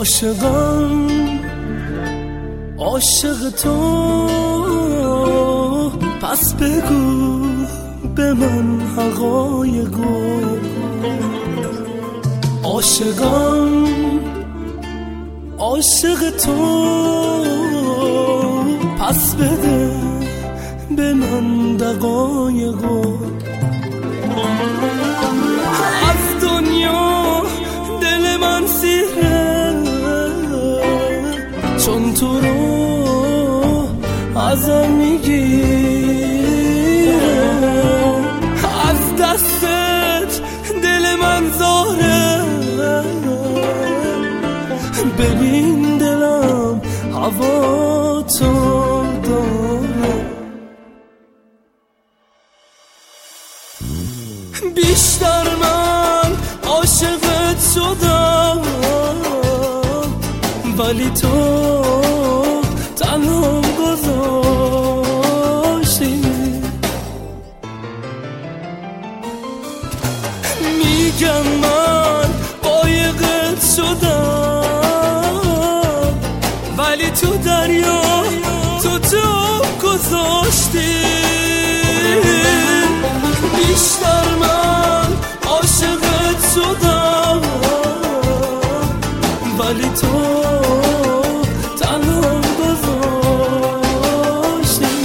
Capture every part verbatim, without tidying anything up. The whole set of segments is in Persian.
عاشقم عاشق تو، پس بگو به من حقایقو. عاشقم عاشق تو، پس بده به من دقایقو. از دنیا دل من سیره، چون تو رو ازم میگیره. از دستت دل من زاره، ببین دلم هوا تو داره. بیشتر من عاشقت شدم، ولی تو تنهام گذاشتی. میگم من قایقت شدم، ولی تو دریا تو تو گذاشتی. بیشتر من عاشقت شدم، ولی تو تنهام گذاشتی.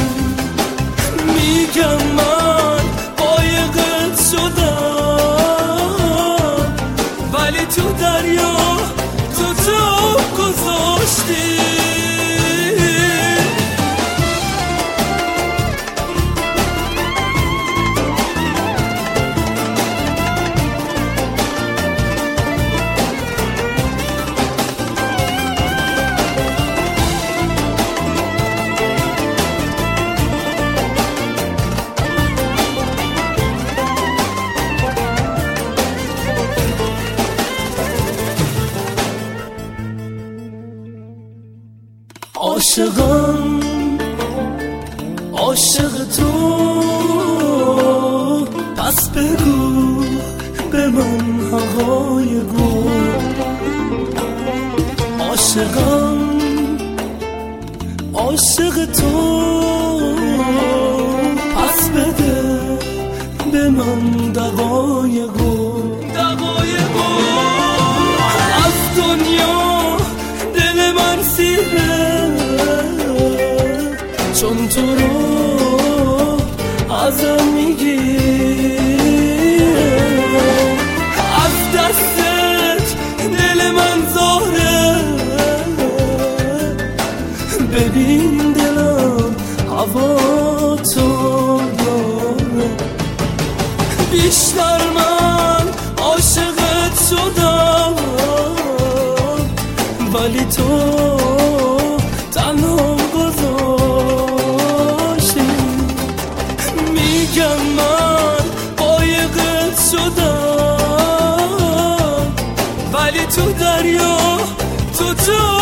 میگم من قایقت شدم، ولی تو دریا تو تو گذاشتی. عاشقم عاشق تو، پس بگو به من حقایقو. عاشقم عاشق تو، پس بده به من دقایقو. دقایقو از دنیا دل من سیره، چون تو رو ازم میگیره. از دستت دل من زاره، ببین دلم هوا تو داره. بیشتر من عاشقت شدم، ولی تو تنهام گذاشتی. میگم من قایقت شدم، ولی تو دریا تو تو